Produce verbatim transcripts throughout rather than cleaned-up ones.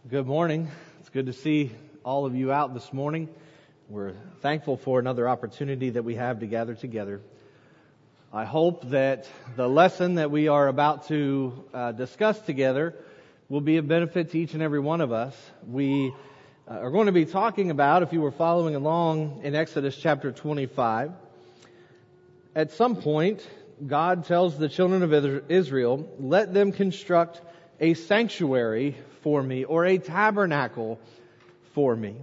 Good morning. It's good to see all of you out this morning. We're thankful for another opportunity that we have to gather together. I hope that the lesson that we are about to uh, discuss together will be of benefit to each and every one of us. We uh, are going to be talking about, if you were following along in Exodus chapter twenty-five, at some point, God tells the children of Israel, let them construct a sanctuary for me, or a tabernacle for me.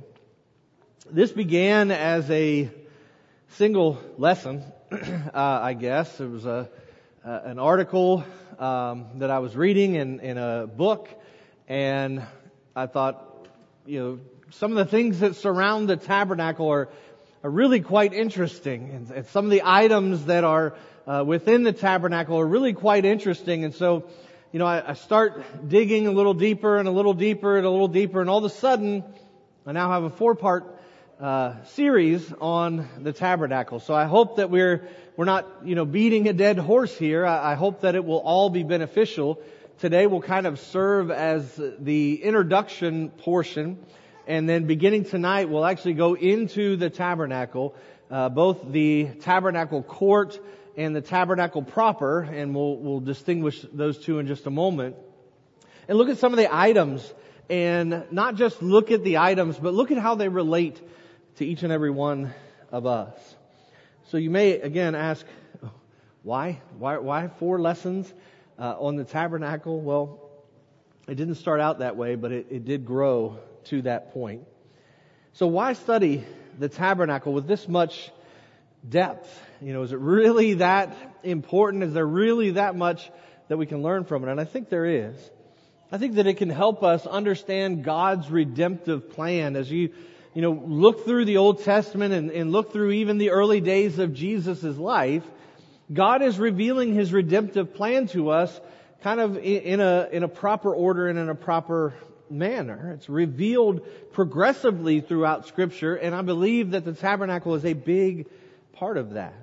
This began as a single lesson, uh, I guess. It was a uh, an article um, that I was reading in, in a book, and I thought, you know, some of the things that surround the tabernacle are, are really quite interesting, and, and some of the items that are uh, within the tabernacle are really quite interesting, and so You know, I, I start digging a little deeper and a little deeper and a little deeper, and all of a sudden, I now have a four-part uh, series on the tabernacle. So I hope that we're we're not, you know, beating a dead horse here. I, I hope that it will all be beneficial. Today will kind of serve as the introduction portion, and then beginning tonight, we'll actually go into the tabernacle, uh, both the tabernacle court and the tabernacle proper, and we'll, we'll distinguish those two in just a moment. And look at some of the items, and not just look at the items, but look at how they relate to each and every one of us. So you may, again, ask, why? Why, why four lessons uh, on the tabernacle? Well, it didn't start out that way, but it, it did grow to that point. So why study the tabernacle with this much depth? You know, is it really that important? Is there really that much that we can learn from it? And I think there is. I think that it can help us understand God's redemptive plan as you, you know, look through the Old Testament and, and look through even the early days of Jesus' life. God is revealing His redemptive plan to us kind of in a, in a proper order and in a proper manner. It's revealed progressively throughout Scripture, and I believe that the tabernacle is a big part of that.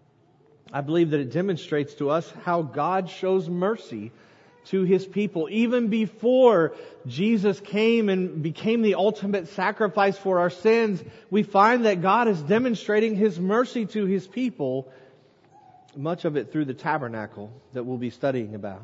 I believe that it demonstrates to us how God shows mercy to His people. Even before Jesus came and became the ultimate sacrifice for our sins, we find that God is demonstrating His mercy to His people, much of it through the tabernacle that we'll be studying about.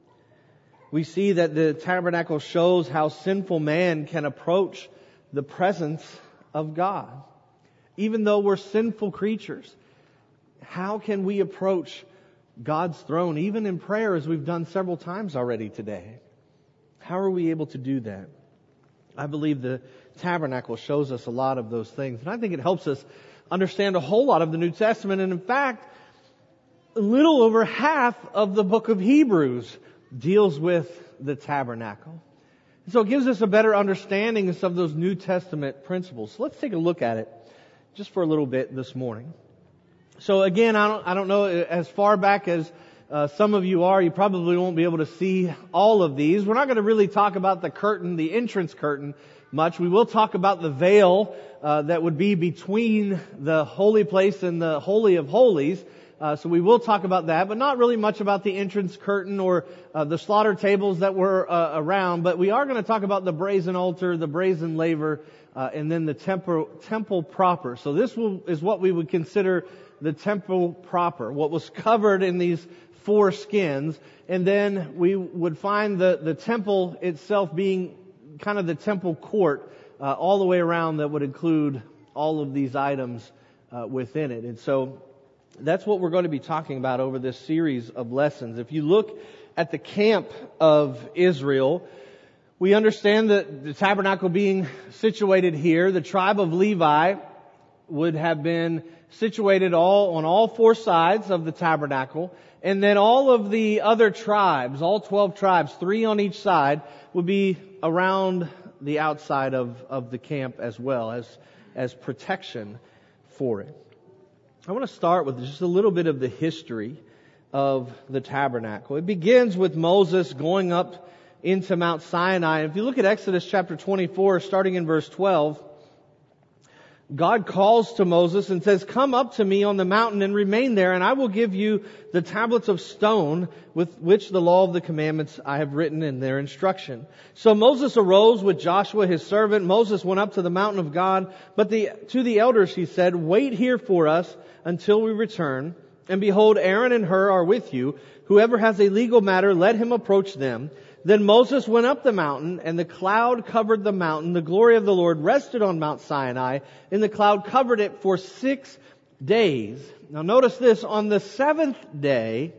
We see that the tabernacle shows how sinful man can approach the presence of God. Even though we're sinful creatures, how can we approach God's throne, even in prayer, as we've done several times already today? How are we able to do that? I believe the tabernacle shows us a lot of those things, and I think it helps us understand a whole lot of the New Testament, and in fact, a little over half of the book of Hebrews deals with the tabernacle. So it gives us a better understanding of some of those New Testament principles. So let's take a look at it just for a little bit this morning. So again, I don't, I don't know, as far back as uh, some of you are, you probably won't be able to see all of these. We're not going to really talk about the curtain, the entrance curtain, much. We will talk about the veil uh, that would be between the holy place and the Holy of Holies. Uh, so we will talk about that, but not really much about the entrance curtain or uh, the slaughter tables that were uh, around. But we are going to talk about the brazen altar, the brazen laver, uh, and then the temple, temple proper. So this will, is what we would consider the temple proper, what was covered in these four skins. And then we would find the, the temple itself being kind of the temple court uh, all the way around that would include all of these items uh, within it. And so that's what we're going to be talking about over this series of lessons. If you look at the camp of Israel, we understand that the tabernacle being situated here, the tribe of Levi would have been situated all on all four sides of the tabernacle, and then all of the other tribes, all twelve tribes, three on each side, would be around the outside of, of the camp as well as, as protection for it. I want to start with just a little bit of the history of the tabernacle. It begins with Moses going up into Mount Sinai. If you look at Exodus chapter twenty-four, starting in verse twelve, God calls to Moses and says, "Come up to me on the mountain and remain there, and I will give you the tablets of stone with which the law of the commandments I have written in their instruction." So Moses arose with Joshua his servant. Moses went up to the mountain of God, but the, to the elders he said, "Wait here for us until we return. And behold, Aaron and Hur are with you. Whoever has a legal matter, let him approach them." Then Moses went up the mountain, and the cloud covered the mountain. The glory of the Lord rested on Mount Sinai, and the cloud covered it for six days. Now notice this, on the seventh day,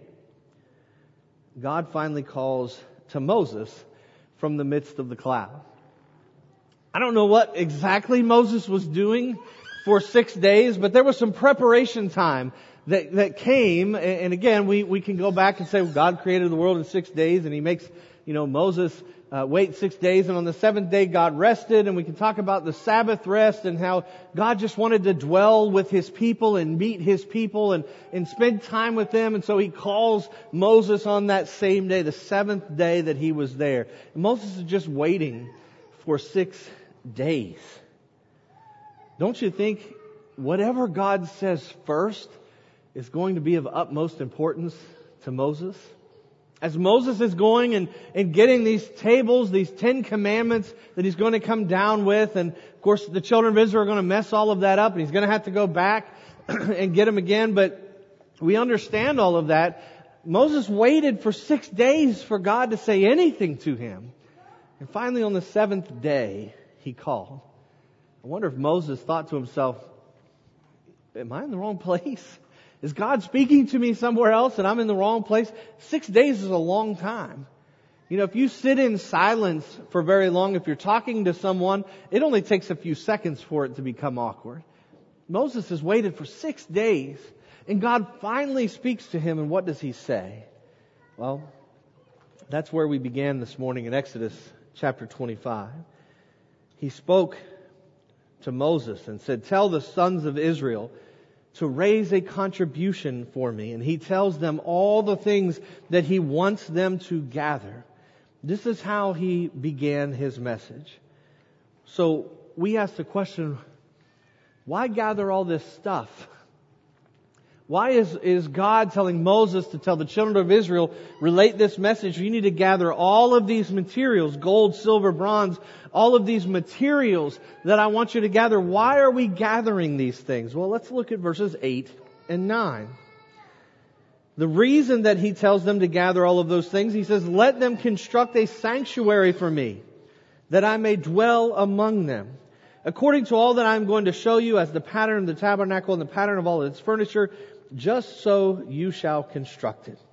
God finally calls to Moses from the midst of the cloud. I don't know what exactly Moses was doing for six days, but there was some preparation time that, that came. And again, we, we can go back and say, well, God created the world in six days, and He makes You know, Moses uh, wait six days, and on the seventh day God rested, and we can talk about the Sabbath rest and how God just wanted to dwell with His people and meet His people and, and spend time with them, and so He calls Moses on that same day, the seventh day that he was there. And Moses is just waiting for six days. Don't you think whatever God says first is going to be of utmost importance to Moses? As Moses is going and, and getting these tables, these Ten Commandments that he's going to come down with, and of course the children of Israel are going to mess all of that up, and he's going to have to go back and get them again, but we understand all of that. Moses waited for six days for God to say anything to him. And finally on the seventh day, He called. I wonder if Moses thought to himself, am I in the wrong place? Is God speaking to me somewhere else and I'm in the wrong place? Six days is a long time. You know, if you sit in silence for very long, if you're talking to someone, it only takes a few seconds for it to become awkward. Moses has waited for six days, and God finally speaks to him, and what does He say? Well, that's where we began this morning in Exodus chapter twenty-five. He spoke to Moses and said, "Tell the sons of Israel to raise a contribution for me." And He tells them all the things that He wants them to gather. This is how He began His message. So we ask the question, why gather all this stuff? Why is, is God telling Moses to tell the children of Israel, relate this message? You need to gather all of these materials, gold, silver, bronze, all of these materials that I want you to gather. Why are we gathering these things? Well, let's look at verses eight and nine. The reason that He tells them to gather all of those things, He says, "Let them construct a sanctuary for me, that I may dwell among them. According to all that I am going to show you, as the pattern of the tabernacle and the pattern of all its furniture, just so you shall construct it."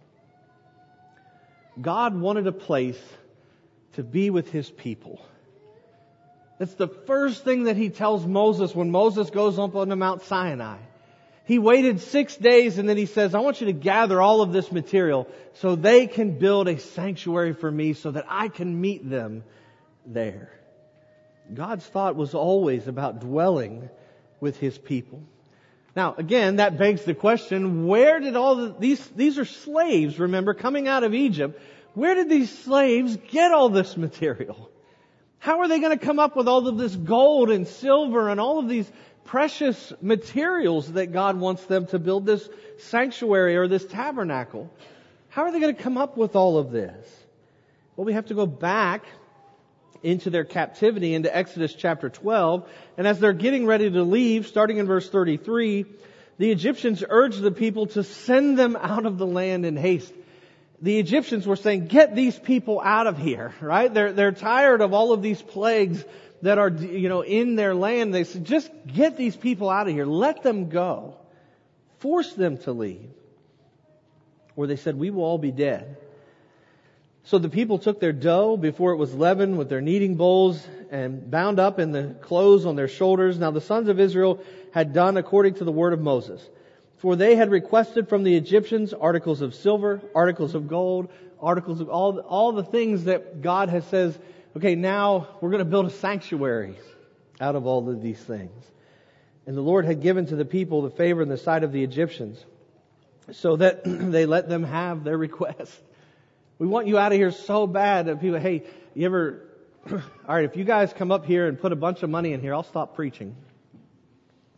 God wanted a place to be with His people. That's the first thing that He tells Moses when Moses goes up on the Mount Sinai. He waited six days and then He says, "I want you to gather all of this material so they can build a sanctuary for me so that I can meet them there." God's thought was always about dwelling with His people. Now, again, that begs the question, where did all the, these, these are slaves, remember, coming out of Egypt. Where did these slaves get all this material? How are they going to come up with all of this gold and silver and all of these precious materials that God wants them to build this sanctuary or this tabernacle? How are they going to come up with all of this? Well, we have to go back into their captivity, into Exodus chapter twelve. And as they're getting ready to leave, starting in verse thirty-three, the Egyptians urged the people to send them out of the land in haste. The Egyptians were saying, get these people out of here, right? They're, they're tired of all of these plagues that are, you know, in their land. They said, just get these people out of here. Let them go. Force them to leave. Or they said, we will all be dead. So the people took their dough before it was leavened with their kneading bowls and bound up in the clothes on their shoulders. Now the sons of Israel had done according to the word of Moses. For they had requested from the Egyptians articles of silver, articles of gold, articles of all, all the things that God has says, okay, now we're going to build a sanctuary out of all of these things. And the Lord had given to the people the favor in the sight of the Egyptians so that they let them have their request. We want you out of here so bad that people, hey, you ever, all right, if you guys come up here and put a bunch of money in here, I'll stop preaching.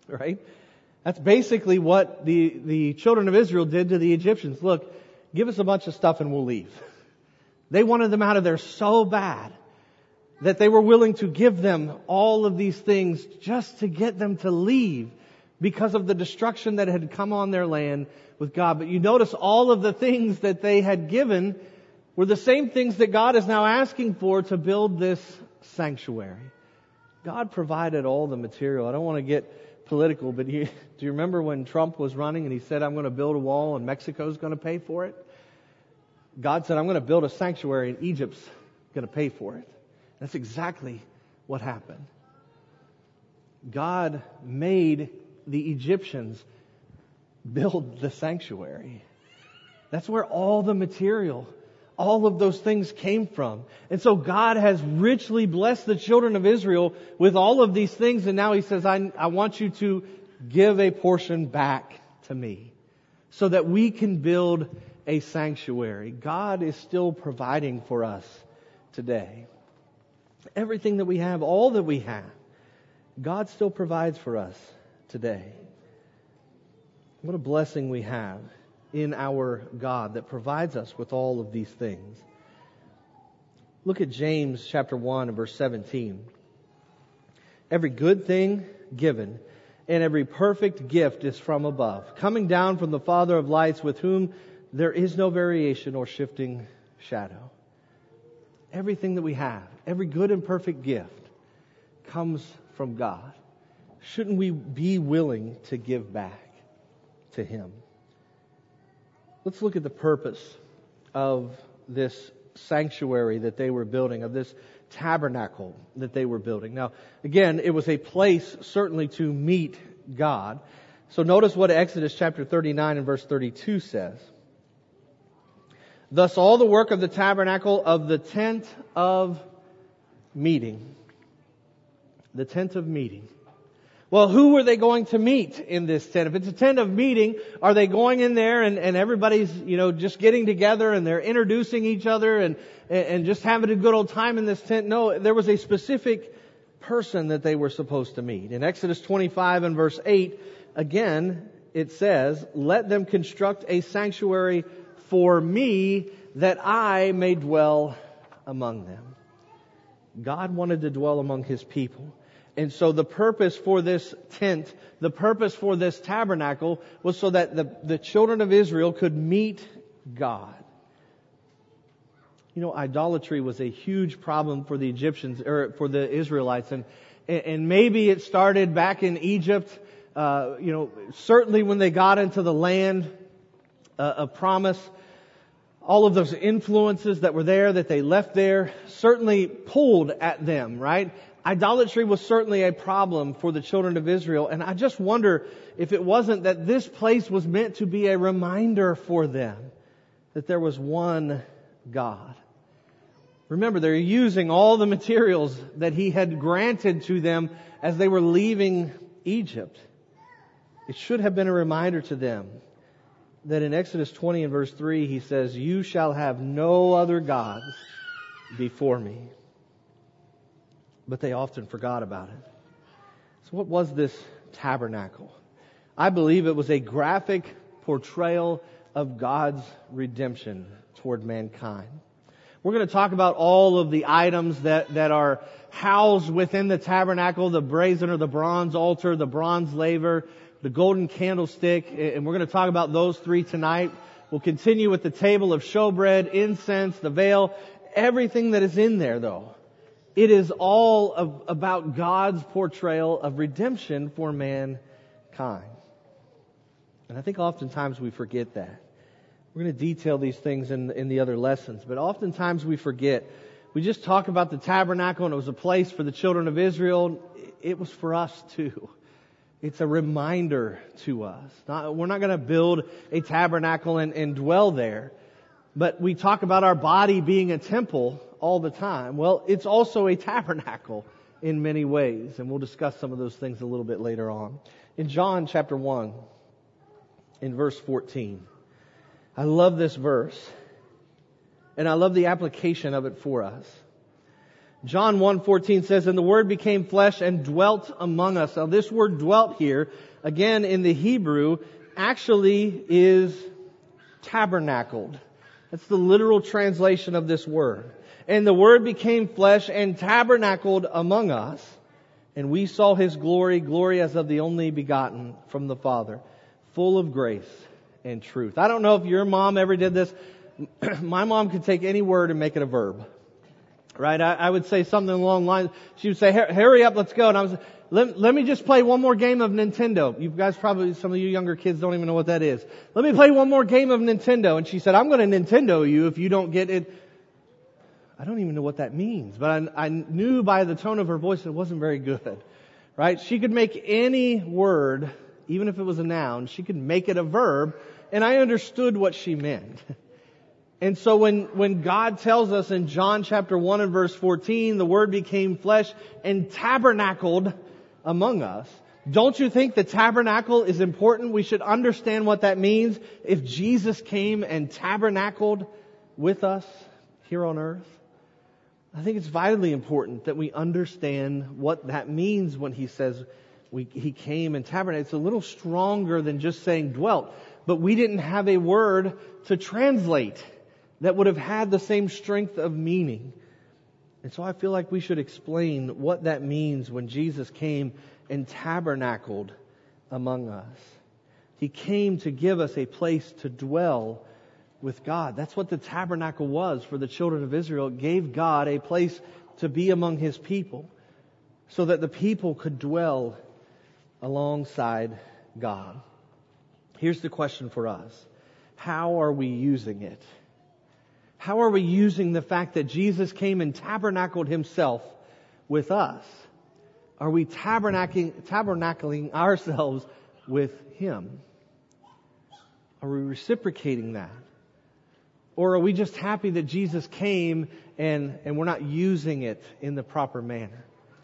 right? That's basically what the, the children of Israel did to the Egyptians. Look, give us a bunch of stuff and we'll leave. They wanted them out of there so bad that they were willing to give them all of these things just to get them to leave because of the destruction that had come on their land with God. But you notice all of the things that they had given were the same things that God is now asking for to build this sanctuary. God provided all the material. I don't want to get political, but you, do you remember when Trump was running and he said, I'm going to build a wall and Mexico's going to pay for it? God said, I'm going to build a sanctuary and Egypt's going to pay for it. That's exactly what happened. God made the Egyptians build the sanctuary. That's where all the material, all of those things came from. And so God has richly blessed the children of Israel with all of these things. And now He says, I, I want you to give a portion back to me so that we can build a sanctuary. God is still providing for us today. Everything that we have, all that we have, God still provides for us today. What a blessing we have in our God that provides us with all of these things. Look at James chapter one and verse seventeen. Every good thing given and every perfect gift is from above, coming down from the Father of lights, with whom there is no variation or shifting shadow. Everything that we have, every good and perfect gift comes from God. Shouldn't we be willing to give back to Him? Let's look at the purpose of this sanctuary that they were building, of this tabernacle that they were building. Now, again, it was a place certainly to meet God. So notice what Exodus chapter thirty-nine and verse thirty-two says. Thus all the work of the tabernacle of the tent of meeting. The tent of meeting. Well, who were they going to meet in this tent? If it's a tent of meeting, are they going in there and, and everybody's, you know, just getting together and they're introducing each other and, and just having a good old time in this tent? No, there was a specific person that they were supposed to meet. In Exodus twenty-five and verse eight, again, it says, let them construct a sanctuary for me, that I may dwell among them. God wanted to dwell among His people. And so the purpose for this tent, the purpose for this tabernacle, was so that the, the children of Israel could meet God. You know, idolatry was a huge problem for the Egyptians, or for the Israelites. And, and maybe it started back in Egypt, uh, you know, certainly when they got into the land uh, of promise. All of those influences that were there, that they left there, certainly pulled at them, right? Idolatry was certainly a problem for the children of Israel. And I just wonder if it wasn't that this place was meant to be a reminder for them that there was one God. Remember, they're using all the materials that He had granted to them as they were leaving Egypt. It should have been a reminder to them that in Exodus twenty and verse three, He says, you shall have no other gods before me. But they often forgot about it. So what was this tabernacle? I believe it was a graphic portrayal of God's redemption toward mankind. We're going to talk about all of the items that, that are housed within the tabernacle, the brazen or the bronze altar, the bronze laver, the golden candlestick, and we're going to talk about those three tonight. We'll continue with the table of showbread, incense, the veil, everything that is in there though. It is all of, about God's portrayal of redemption for mankind. And I think oftentimes we forget that. We're going to detail these things in, in the other lessons, but oftentimes we forget. We just talk about the tabernacle and it was a place for the children of Israel. It was for us too. It's a reminder to us. Not, we're not going to build a tabernacle and, and dwell there. But we talk about our body being a temple all the time. Well, it's also a tabernacle in many ways. And we'll discuss some of those things a little bit later on. In John chapter one, in verse fourteen, I love this verse. And I love the application of it for us. John one fourteen says, "And the Word became flesh and dwelt among us." Now this word dwelt here, again in the Hebrew, actually is tabernacled. That's the literal translation of this word. "And the Word became flesh and tabernacled among us, and we saw His glory, glory as of the only begotten from the Father, full of grace and truth." I don't know if your mom ever did this. My mom could take any word and make it a verb. Right? I, I would say something along the lines. She would say, "Hurry up, let's go." And I was, let, let me just play one more game of Nintendo. You guys probably, some of you younger kids don't even know what that is. "Let me play one more game of Nintendo." And she said, "I'm going to Nintendo you if you don't get it." I don't even know what that means, but I, I knew by the tone of her voice it wasn't very good. Right? She could make any word, even if it was a noun, she could make it a verb, and I understood what she meant. And so when, when God tells us in John chapter one and verse fourteen, "The Word became flesh and tabernacled among us," don't you think the tabernacle is important? We should understand what that means if Jesus came and tabernacled with us here on earth. I think it's vitally important that we understand what that means when He says we, He came and tabernacled. It's a little stronger than just saying dwelt, but we didn't have a word to translate that would have had the same strength of meaning. And so I feel like we should explain what that means when Jesus came and tabernacled among us. He came to give us a place to dwell with God. That's what the tabernacle was for the children of Israel. It gave God a place to be among His people so that the people could dwell alongside God. Here's the question for us. How are we using it? How are we using the fact that Jesus came and tabernacled Himself with us? Are we tabernacling, tabernacling ourselves with Him? Are we reciprocating that? Or are we just happy that Jesus came and, and we're not using it in the proper manner?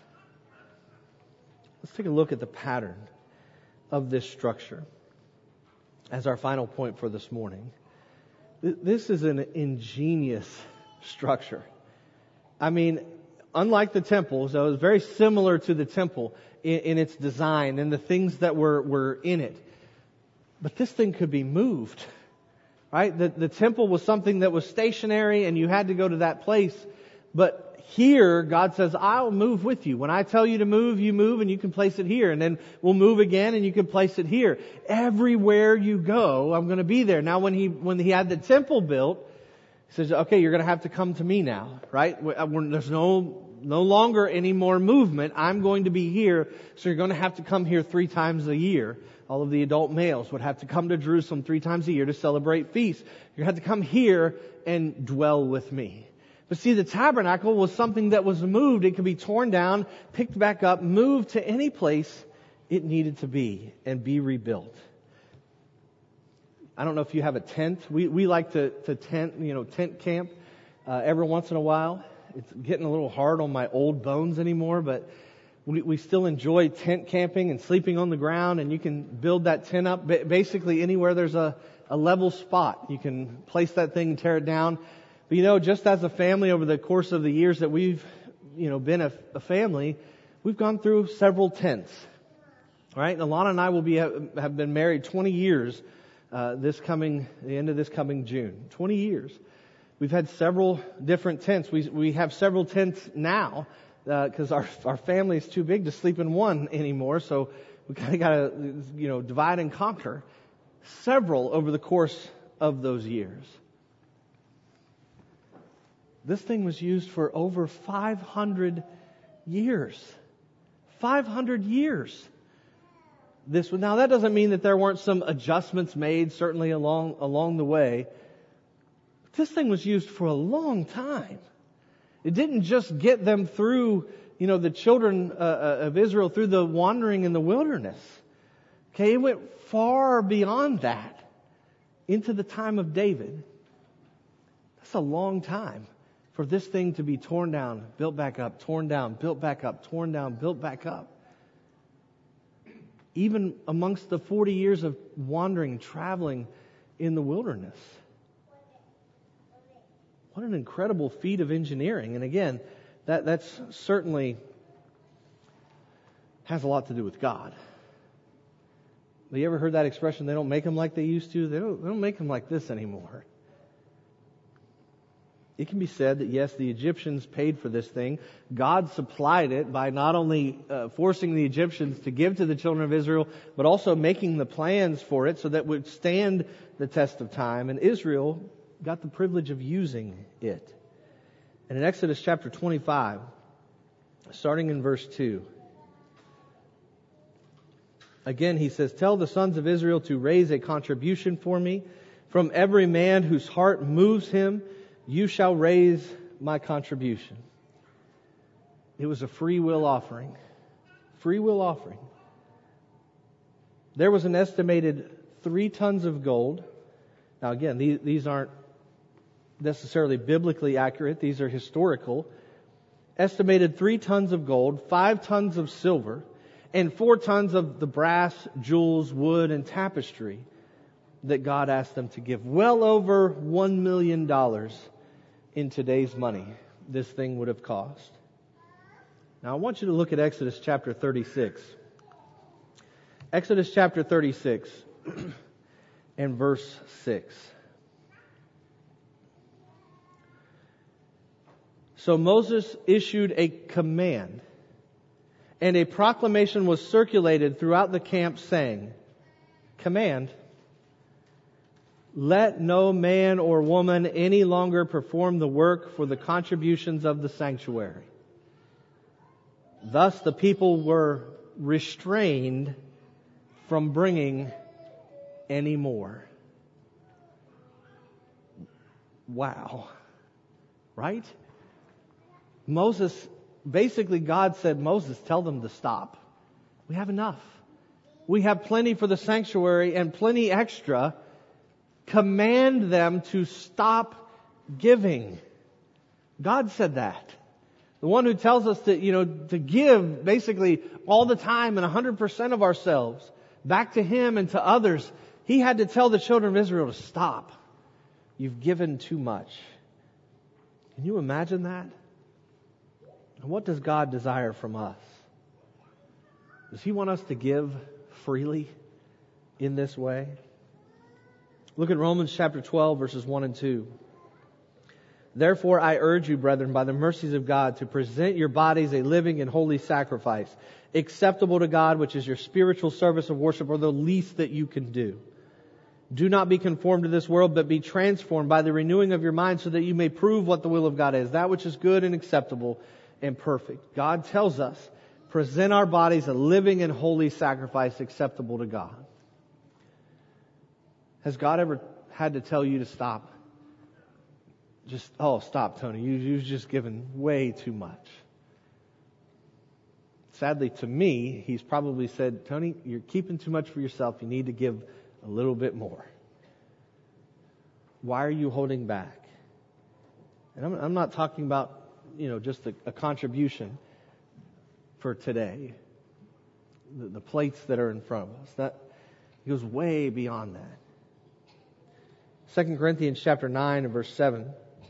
Let's take a look at the pattern of this structure as our final point for this morning. This is an ingenious structure. I mean, unlike the temple, so it was very similar to the temple in, in its design and the things that were, were in it. But this thing could be moved, right? The, the temple was something that was stationary and you had to go to that place. But here, God says, "I'll move with you. When I tell you to move, you move and you can place it here. And then we'll move again and you can place it here. Everywhere you go, I'm going to be there." Now, when he, when he had the temple built, He says, "Okay, you're going to have to come to me now," right? There's no, no longer any more movement. I'm going to be here. So you're going to have to come here three times a year. All of the adult males would have to come to Jerusalem three times a year to celebrate feasts. You have to come here and dwell with me. But see, the tabernacle was something that was moved. It could be torn down, picked back up, moved to any place it needed to be and be rebuilt. I don't know if you have a tent. We we like to, to tent, you know, tent camp uh, every once in a while. It's getting a little hard on my old bones anymore, but we, we still enjoy tent camping and sleeping on the ground, and you can build that tent up basically anywhere there's a, a level spot. You can place that thing and tear it down. But you know, just as a family over the course of the years that we've, you know, been a, a family, we've gone through several tents. Right? And Alana and I will be have been married twenty years uh, this coming the end of this coming June. twenty years. We've had several different tents. We we have several tents now because uh, our our family is too big to sleep in one anymore. So we kind of got to you know divide and conquer. Several over the course of those years. This thing was used for over five hundred years. five hundred years. This now that doesn't mean that there weren't some adjustments made certainly along along the way. But this thing was used for a long time. It didn't just get them through, you know, the children uh, of Israel through the wandering in the wilderness. Okay, it went far beyond that into the time of David. That's a long time for this thing to be torn down, built back up, torn down, built back up, torn down, built back up. Even amongst the forty years of wandering, traveling in the wilderness. What an incredible feat of engineering. And again, That that's certainly has a lot to do with God. Have you ever heard that expression, they don't make them like they used to? They don't, they don't make them like this anymore. It can be said that, yes, the Egyptians paid for this thing. God supplied it by not only uh, forcing the Egyptians to give to the children of Israel, but also making the plans for it so that it would stand the test of time. And Israel got the privilege of using it. And in Exodus chapter twenty-five, starting in verse two, again he says, "Tell the sons of Israel to raise a contribution for me. From every man whose heart moves him, you shall raise my contribution." It was a free will offering. Free will offering. There was an estimated three tons of gold. Now again, these, these aren't necessarily biblically accurate. These are historical. Estimated three tons of gold, five tons of silver, and four tons of the brass, jewels, wood, and tapestry that God asked them to give. Well over one million dollars in today's money this thing would have cost. Now I want you to look at Exodus chapter thirty-six. Exodus chapter thirty-six and verse six. "So Moses issued a command, and a proclamation was circulated throughout the camp saying," command, "let no man or woman any longer perform the work for the contributions of the sanctuary." Thus the people were restrained from bringing any more. Wow. Right? Moses, basically God said, Moses, tell them to stop. We have enough. We have plenty for the sanctuary and plenty extra. Command them to stop giving. God said that. The one who tells us to, you know, to give basically all the time and one hundred percent of ourselves back to Him and to others. He had to tell the children of Israel to stop. You've given too much. Can you imagine that? And what does God desire from us? Does He want us to give freely in this way? Look at Romans chapter twelve, verses one and two. "Therefore I urge you, brethren, by the mercies of God, to present your bodies a living and holy sacrifice, acceptable to God, which is your spiritual service of worship, or the least that you can do. Do not be conformed to this world, but be transformed by the renewing of your mind, so that you may prove what the will of God is, that which is good and acceptable and perfect." God tells us, present our bodies a living and holy sacrifice acceptable to God. Has God ever had to tell you to stop? Just, oh, stop, Tony. You, you've just given way too much. Sadly, to me, He's probably said, Tony, you're keeping too much for yourself. You need to give a little bit more. Why are you holding back? And I'm, I'm not talking about, you know, just a, a contribution for today. The, the plates that are in front of us. That goes way beyond that. Second Corinthians chapter nine and verse seven.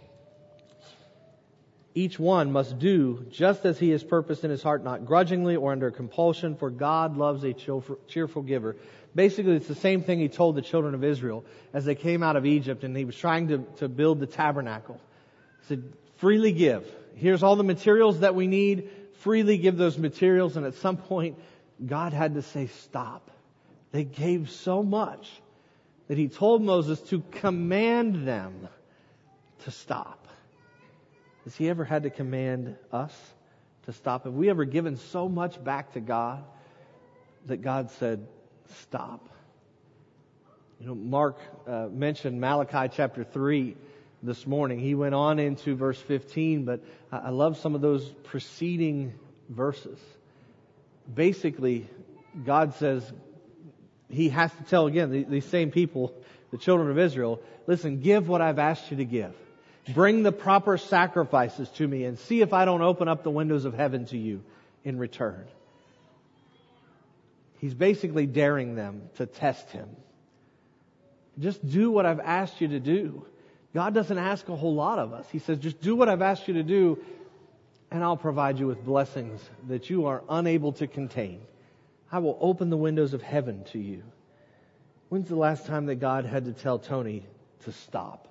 "Each one must do just as he has purposed in his heart, not grudgingly or under compulsion, for God loves a cheerful giver." Basically, it's the same thing He told the children of Israel as they came out of Egypt and He was trying to, to build the tabernacle. He said, freely give. Here's all the materials that we need. Freely give those materials. And at some point, God had to say, stop. They gave so much that He told Moses to command them to stop. Has He ever had to command us to stop? Have we ever given so much back to God that God said, stop? You know, Mark uh, mentioned Malachi chapter three this morning. He went on into verse fifteen, but I love some of those preceding verses. Basically, God says, He has to tell again these same people, the children of Israel, listen, give what I've asked you to give. Bring the proper sacrifices to me and see if I don't open up the windows of heaven to you in return. He's basically daring them to test Him. Just do what I've asked you to do. God doesn't ask a whole lot of us. He says, just do what I've asked you to do and I'll provide you with blessings that you are unable to contain. I will open the windows of heaven to you. When's the last time that God had to tell Tony to stop?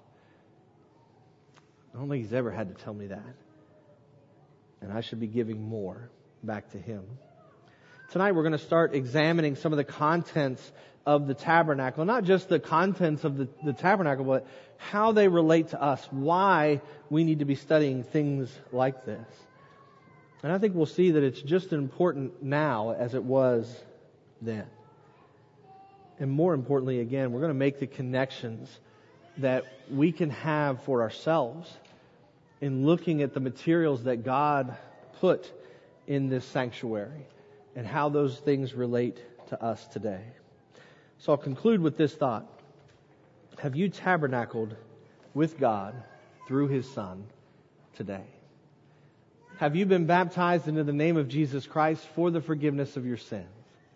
I don't think He's ever had to tell me that. And I should be giving more back to Him. Tonight we're going to start examining some of the contents of the tabernacle. Not just the contents of the, the tabernacle, but how they relate to us. Why we need to be studying things like this. And I think we'll see that it's just as important now as it was then. And more importantly, again, we're going to make the connections that we can have for ourselves in looking at the materials that God put in this sanctuary and how those things relate to us today. So I'll conclude with this thought. Have you tabernacled with God through His Son today? Have you been baptized into the name of Jesus Christ for the forgiveness of your sins?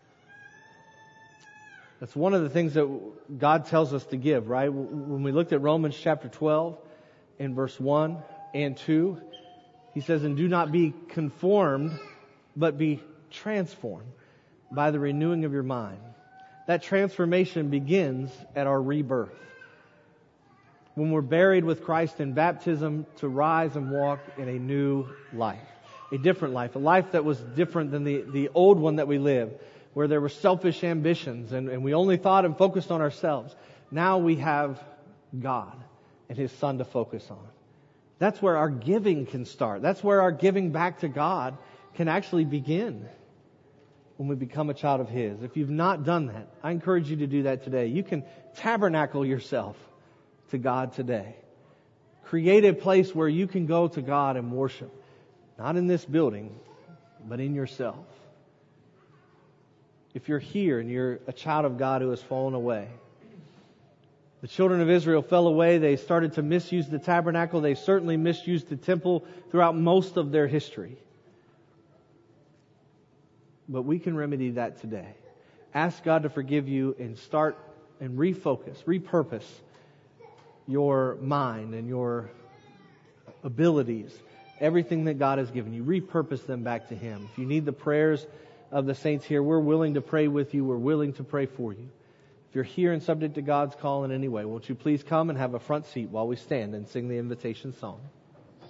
That's one of the things that God tells us to give, right? When we looked at Romans chapter twelve in verse one and two, He says, and do not be conformed, but be transformed by the renewing of your mind. That transformation begins at our rebirth. When we're buried with Christ in baptism to rise and walk in a new life. A different life. A life that was different than the, the old one that we lived, where there were selfish ambitions and, and we only thought and focused on ourselves. Now we have God and His Son to focus on. That's where our giving can start. That's where our giving back to God can actually begin when we become a child of His. If you've not done that, I encourage you to do that today. You can tabernacle yourself to God today. Create a place where you can go to God and worship. Not in this building, but in yourself. If you're here and you're a child of God who has fallen away, the children of Israel fell away. They started to misuse the tabernacle. They certainly misused the temple throughout most of their history. But we can remedy that today. Ask God to forgive you and start and refocus, repurpose your mind and your abilities, everything that God has given you. Repurpose them back to Him. If you need the prayers of the saints here, we're willing to pray with you. We're willing to pray for you. If you're here and subject to God's call in any way, won't you please come and have a front seat while we stand and sing the invitation song.